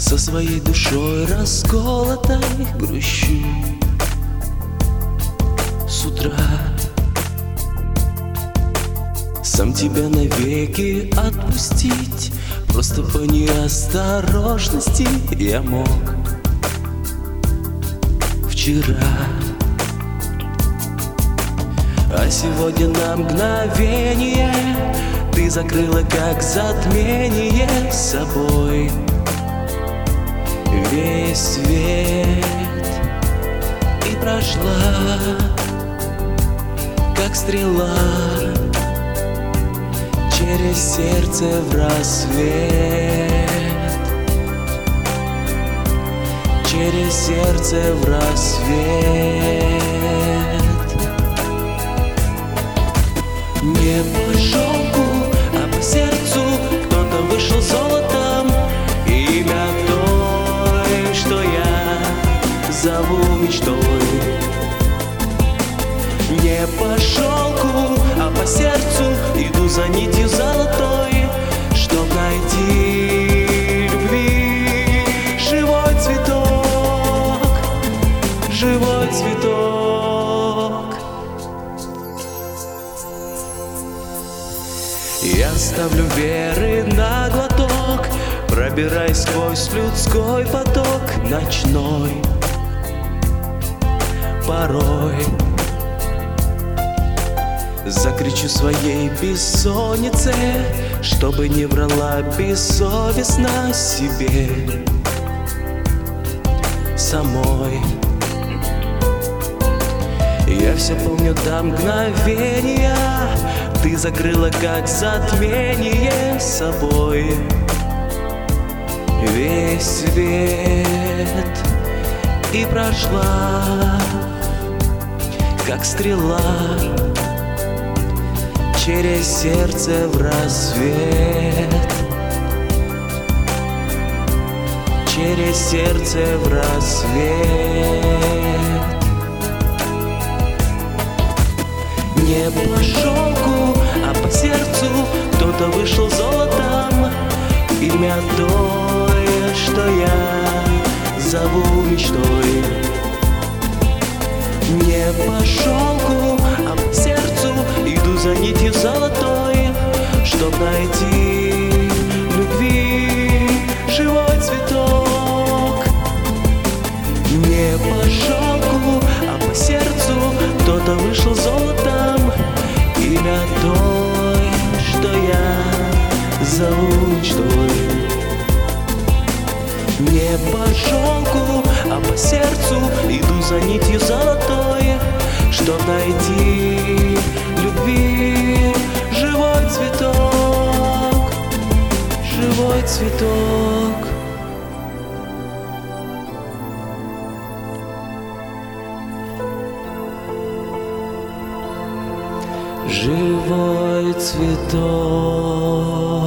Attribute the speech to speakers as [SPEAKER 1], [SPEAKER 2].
[SPEAKER 1] со своей душой расколотой грущу с утра. Сам тебя навеки отпустить просто по неосторожности я мог вчера. А сегодня на мгновение ты закрыла как затмение с собой весь свет и прошла, как стрела, через сердце в рассвет, через сердце в рассвет. Не по шелку, а по сердцу кто-то вышел золотом. Имя той, что я зову мечтой. Не по шелку, а по сердцу иду за нитью золотой, чтоб найти любви живой цветок, живой цветок. Я ставлю веры на глоток, пробираясь сквозь людской поток ночной. Порой закричу своей бессоннице, чтобы не врала бессовестно себе самой. Я все помню до мгновения, ты закрыла как затмение с собой весь свет и прошла, как стрела, через сердце в рассвет, через сердце в рассвет. Не по шелку, а по сердцу кто-то вышел золотом. Имя той, что я зову мечтой. Не по шелку, а по сердцу иду за нитью золотой, чтоб найти любви живой цветок. Не по шелку, а по сердцу кто-то вышел золотом. Имя той, что я зову мечтой. Не по шелку, а по сердцу иду за нитью золотой, чтоб найти любви живой цветок, живой цветок. Живой цветок.